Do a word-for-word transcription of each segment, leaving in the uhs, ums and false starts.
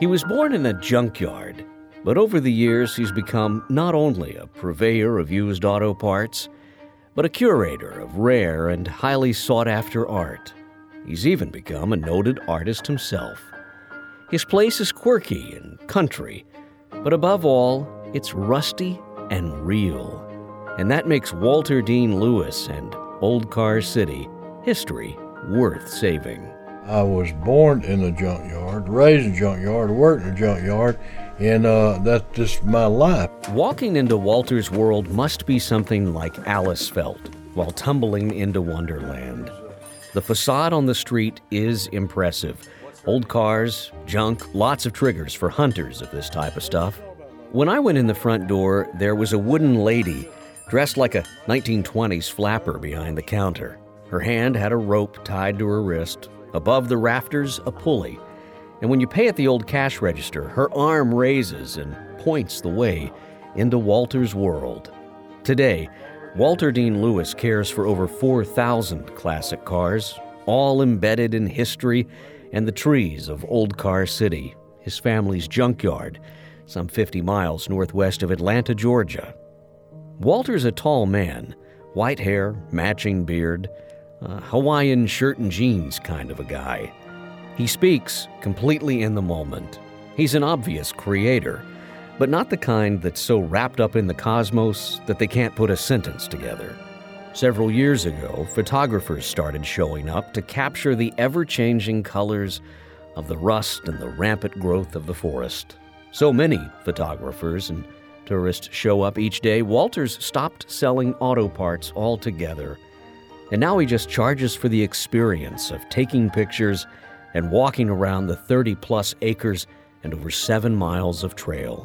He was born in a junkyard, but over the years he's become not only a purveyor of used auto parts, but a curator of rare and highly sought-after art. He's even become a noted artist himself. His place is quirky and country, but above all, it's rusty and real. And that makes Walter Dean Lewis and Old Car City history worth saving. I was born in a junkyard, raised in a junkyard, worked in a junkyard, and uh, that's just my life. Walking into Walter's world must be something like Alice felt while tumbling into Wonderland. The facade on the street is impressive. Old cars, junk, lots of triggers for hunters of this type of stuff. When I went in the front door, there was a wooden lady dressed like a nineteen twenties flapper behind the counter. Her hand had a rope tied to her wrist. Above the rafters, a pulley. And when you pay at the old cash register, her arm raises and points the way into Walter's world. Today, Walter Dean Lewis cares for over four thousand classic cars, all embedded in history and the trees of Old Car City, his family's junkyard, some fifty miles northwest of Atlanta, Georgia. Walter's a tall man, white hair, matching beard, a Hawaiian shirt and jeans kind of a guy. He speaks completely in the moment. He's an obvious creator, but not the kind that's so wrapped up in the cosmos that they can't put a sentence together. Several years ago, photographers started showing up to capture the ever-changing colors of the rust and the rampant growth of the forest. So many photographers and tourists show up each day, Walter's stopped selling auto parts altogether. And now he just charges for the experience of taking pictures and walking around the thirty-plus acres and over seven miles of trail.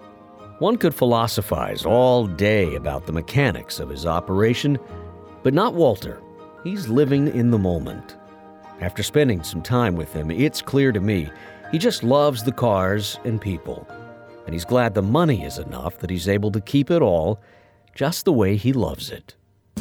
One could philosophize all day about the mechanics of his operation, but not Walter. He's living in the moment. After spending some time with him, it's clear to me he just loves the cars and people. And he's glad the money is enough that he's able to keep it all just the way he loves it.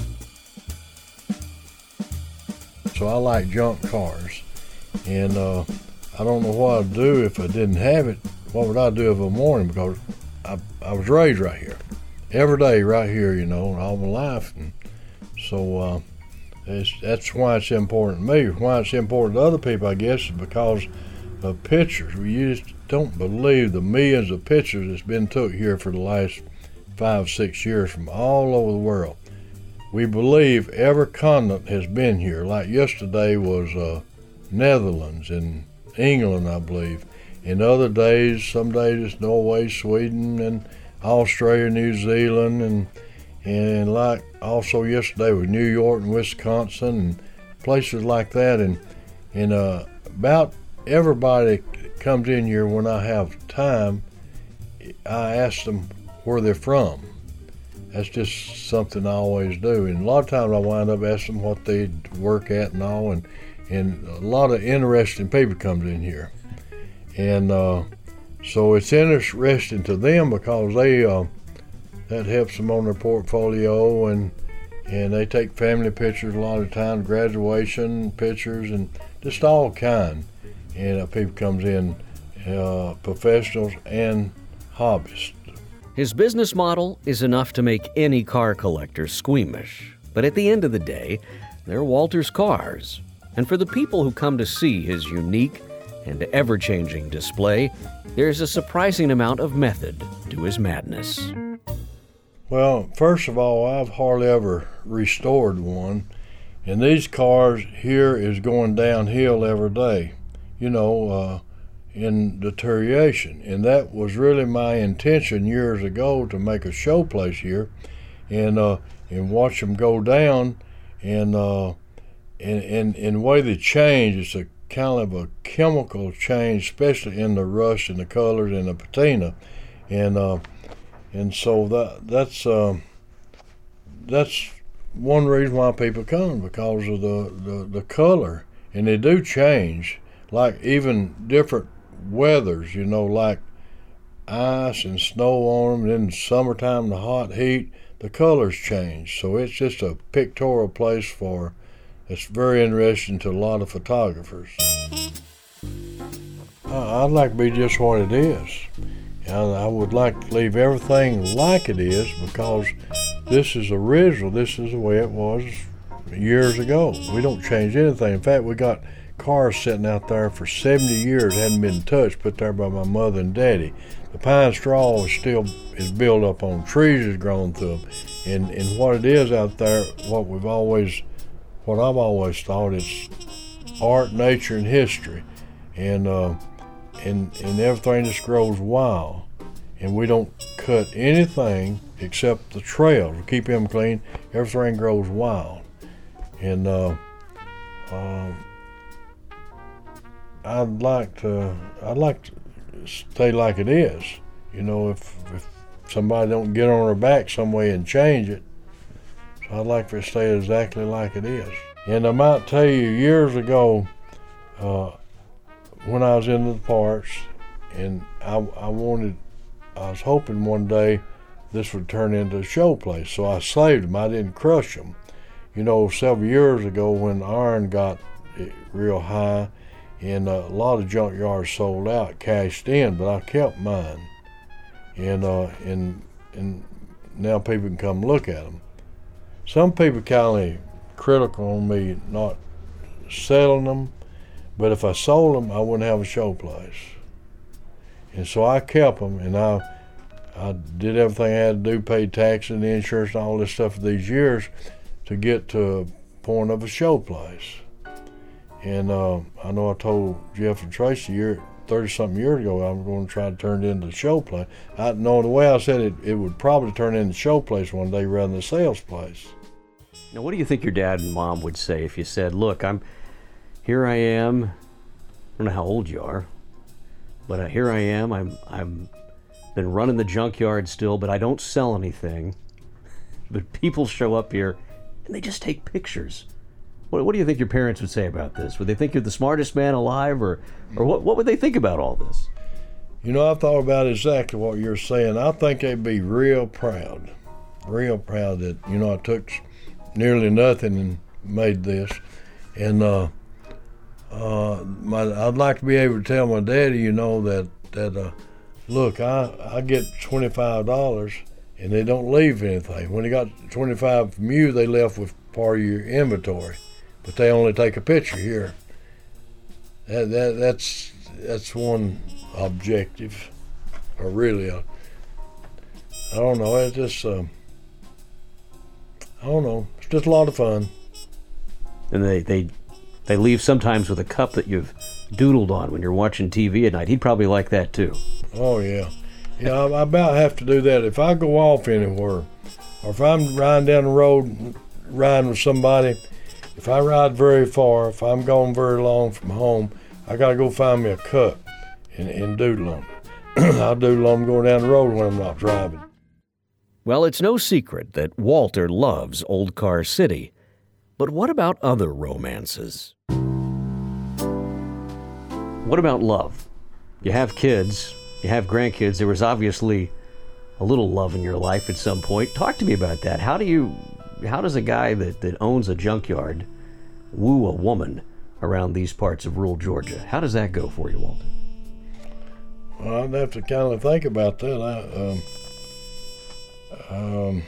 So I like junk cars, and uh, I don't know what I'd do if I didn't have it. What would I do of a morning? Because I, I was raised right here, every day right here, you know, all my life. And so uh, it's, that's why it's important to me. Why it's important to other people, I guess, is because of pictures. We just don't believe the millions of pictures that's been took here for the last five, six years from all over the world. We believe every continent has been here. Like yesterday was uh, Netherlands and England, I believe. And other days, some days it's Norway, Sweden, and Australia, New Zealand, and and like also yesterday was New York and Wisconsin and places like that. And and uh, about everybody that comes in here when I have time, I ask them where they're from. That's just something I always do. And a lot of times I wind up asking them what they work at and all. And, and a lot of interesting people comes in here. And uh, so it's interesting to them because they uh, that helps them on their portfolio. And, and they take family pictures a lot of times, graduation pictures, and just all kind. And uh, people comes in, uh, professionals and hobbyists. His business model is enough to make any car collector squeamish. But at the end of the day, they're Walter's cars. And for the people who come to see his unique and ever-changing display, there's a surprising amount of method to his madness. Well, first of all, I've hardly ever restored one. And these cars here is going downhill every day, you know, uh, in deterioration. And that was really my intention years ago, to make a show place here and uh, and watch them go down. And, uh, and, and, and the way they change, it's a kind of a chemical change, especially in the rust and the colors and the patina. And uh, and so that that's uh, that's one reason why people come, because of the, the, the color. And they do change, like even different weathers, you know, like ice and snow on them, and in the summertime, the hot heat, the colors change. So it's just a pictorial place for, it's very interesting to a lot of photographers. I- I'd like to be just what it is. I, I would like to leave everything like it is because this is original. This is the way it was years ago. We don't change anything. In fact, we got cars sitting out there for seventy years, hadn't been touched, put there by my mother and daddy. The pine straw is still is built up on trees, has grown through them, and and what it is out there, what we've always, what I've always thought is art, nature, and history, and uh, and and everything just grows wild, and we don't cut anything except the trails. We keep them clean. Everything grows wild, and uh, um, I'd like to I'd like to stay like it is. You know, if if somebody don't get on her back some way and change it, so I'd like for it to stay exactly like it is. And I might tell you, years ago, uh, when I was into the parks, and I, I wanted, I was hoping one day this would turn into a show place, so I saved them. I didn't crush them. You know, several years ago when iron got real high, and a lot of junkyards sold out, cashed in, but I kept mine. And uh, and and now people can come look at them. Some people kind of critical on me not selling them, but if I sold them, I wouldn't have a show place. And so I kept them, and I I did everything I had to do, paid taxes and insurance and all this stuff for these years to get to a point of a show place. And uh, I know I told Jeff and Tracy year, thirty-something years ago I'm going to try to turn it into a show place. I know the way I said it, it would probably turn into a show place one day rather than a sales place. Now, what do you think your dad and mom would say if you said, look, I'm here I am, I don't know how old you are, but uh, here I am, I'm I'm been running the junkyard still, but I don't sell anything. But people show up here and they just take pictures. What, what do you think your parents would say about this? Would they think you're the smartest man alive, or, or what, what would they think about all this? You know, I thought about exactly what you're saying. I think they'd be real proud, real proud that, you know, I took nearly nothing and made this. And uh, uh, my, I'd like to be able to tell my daddy, you know, that, that uh, look, I, I get twenty-five dollars and they don't leave anything. When they got twenty-five from you, they left with part of your inventory, but they only take a picture here. That, that that's that's one objective, or really, a, I don't know. It's just, uh, I don't know. It's just a lot of fun. And they they they leave sometimes with a cup that you've doodled on when you're watching T V at night. He'd probably like that too. Oh yeah, yeah. I, I about have to do that if I go off anywhere, or if I'm riding down the road, riding with somebody. If I ride very far, if I'm going very long from home, I gotta go find me a cup and, and doodle on it. I'll doodle on them going down the road when I'm not driving. Well, it's no secret that Walter loves Old Car City. But what about other romances? What about love? You have kids, you have grandkids. There was obviously a little love in your life at some point. Talk to me about that. How do you, how does a guy that, that owns a junkyard woo a woman around these parts of rural Georgia? How does that go for you, Walter? Well, I'd have to kind of think about that. I, um, um,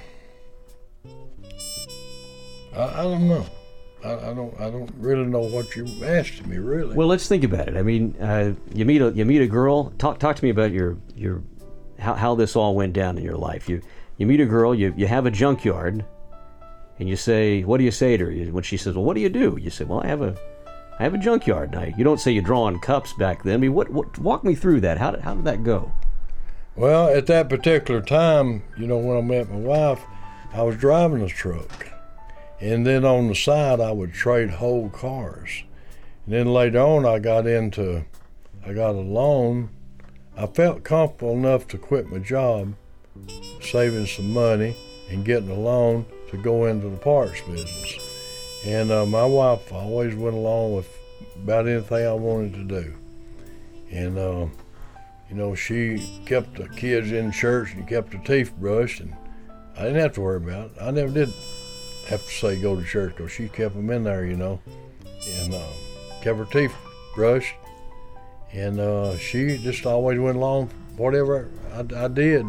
I, I don't know. I, I don't. I don't really know what you asked me, really. Well, let's think about it. I mean, uh, you meet a you meet a girl. Talk talk to me about your your how, how this all went down in your life. You you meet a girl. You you have a junkyard, and you say, what do you say to her? When she says, well, what do you do? You say, well, I have a I have a junkyard. Now, you don't say you're drawing cups back then. I mean, what what? Walk me through that. How did how did that go? Well, at that particular time, you know, when I met my wife, I was driving a truck. And then on the side, I would trade whole cars. And then later on, I got into, I got a loan. I felt comfortable enough to quit my job, saving some money and getting a loan to go into the parts business. And uh, my wife always went along with about anything I wanted to do. And, uh, you know, she kept the kids in church and kept the teeth brushed, and I didn't have to worry about it. I never did have to say go to church, because she kept them in there, you know, and uh, kept her teeth brushed. And uh, she just always went along whatever I, I did.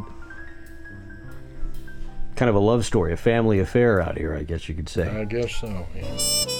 Kind of a love story, a family affair out here, I guess you could say. I guess so, yeah.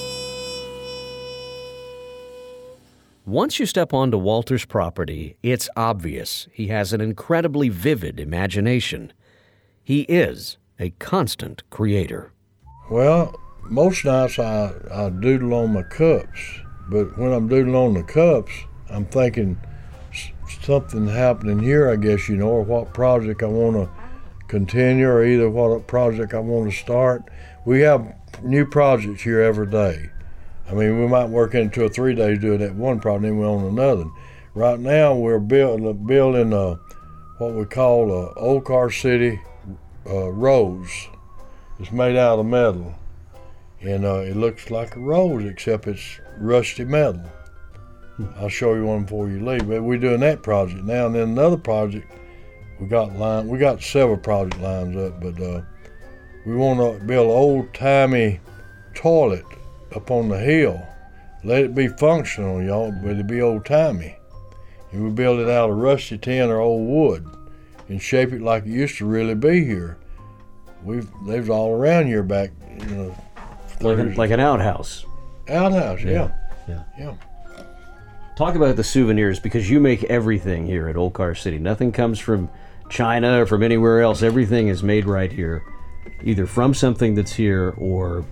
Once you step onto Walter's property, it's obvious he has an incredibly vivid imagination. He is a constant creator. Well, most nights I, I doodle on my cups, but when I'm doodling on the cups, I'm thinking something happening here, I guess, you know, or what project I want to continue, or either what project I want to start. We have new projects here every day. I mean, we might work into two or three days doing that one project, then we're on another. Right now, we're build, building a, what we call a Old Car City uh, rose. It's made out of metal, and uh, it looks like a rose, except it's rusty metal. I'll show you one before you leave. But we're doing that project now, and then another project. We got line. We got several project lines up, but uh, we want to build an old-timey toilet up on the hill. Let it be functional, y'all, but it be old-timey. And we build it out of rusty tin or old wood, and shape it like it used to really be here. We've they was all around here back, you know. Like, an, like an outhouse. Outhouse, yeah. yeah, yeah. Talk about the souvenirs, because you make everything here at Old Car City. Nothing comes from China or from anywhere else. Everything is made right here, either from something that's here or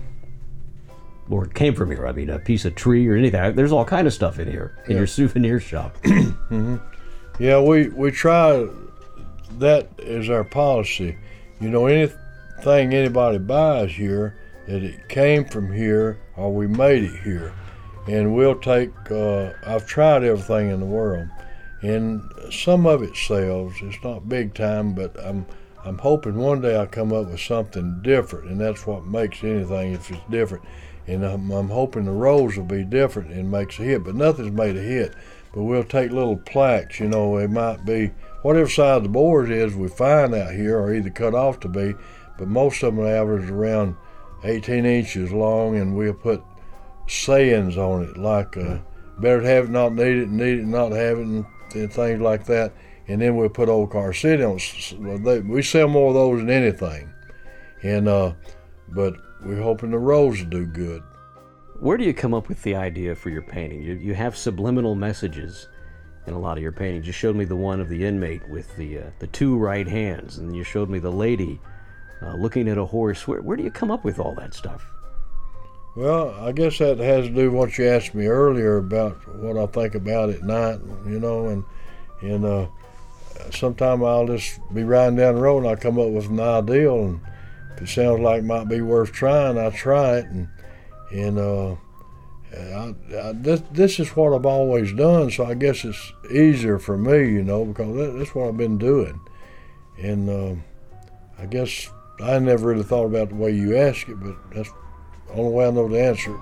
or it came from here. I mean, a piece of tree or anything. There's all kind of stuff in here in yeah. your souvenir shop. mm-hmm. Yeah, we, we try, that is our policy. You know, anything anybody buys here, that it came from here or we made it here. And we'll take, uh, I've tried everything in the world, and some of it sells. It's not big time, but I'm I'm hoping one day I'll come up with something different, and that's what makes anything, if it's different. And I'm, I'm hoping the rose will be different and makes a hit, but nothing's made a hit. But we'll take little plaques, you know, it might be, whatever size the board is, we find out here, or either cut off to be, but most of them average around eighteen inches long, and we'll put sayings on it, like uh, better to have it, not need it, need it, not have it, and, and things like that. And then we'll put Old Car City on. We sell more of those than anything. And uh, but we're hoping the rose will do good. Where do you come up with the idea for your painting? You, you have subliminal messages in a lot of your paintings. You showed me the one of the inmate with the uh, the two right hands, and you showed me the lady uh, looking at a horse. Where, where do you come up with all that stuff? Well, I guess that has to do with what you asked me earlier about what I think about at night, you know, and and uh, sometimes I'll just be riding down the road and I'll come up with an ideal, and if it sounds like it might be worth trying, I try it, and and uh, I, I, this, this is what I've always done, so I guess it's easier for me, you know, because that, that's what I've been doing, and uh, I guess I never really thought about the way you ask it, but that's the only way I know the answer.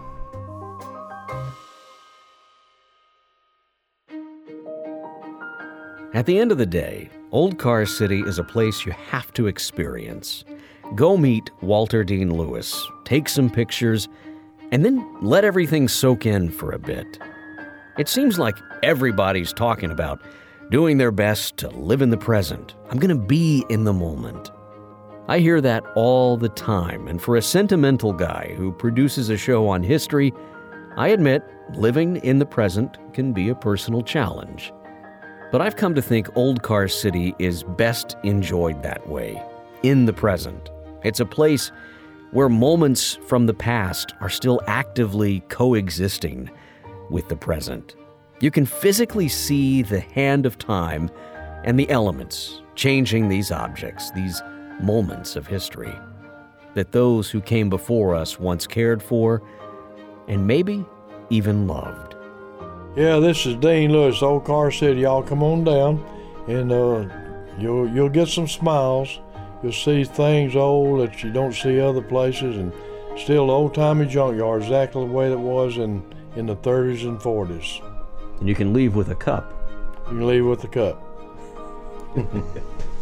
At the end of the day, Old Car City is a place you have to experience. Go meet Walter Dean Lewis, take some pictures, and then let everything soak in for a bit. It seems like everybody's talking about doing their best to live in the present. I'm going to be in the moment. I hear that all the time, and for a sentimental guy who produces a show on history, I admit living in the present can be a personal challenge. But I've come to think Old Car City is best enjoyed that way, in the present. It's a place where moments from the past are still actively coexisting with the present. You can physically see the hand of time and the elements changing these objects, these moments of history that those who came before us once cared for and maybe even loved. Yeah, this is Dean Lewis, Old Car City. Y'all come on down, and uh, you'll you'll get some smiles. You'll see things old that you don't see other places, and still old-timey junkyard, exactly the way it was in, in the thirties and forties. And you can leave with a cup. You can leave with a cup.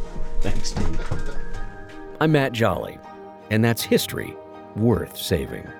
Thanks, Steve. I'm Matt Jolly, and that's history worth saving.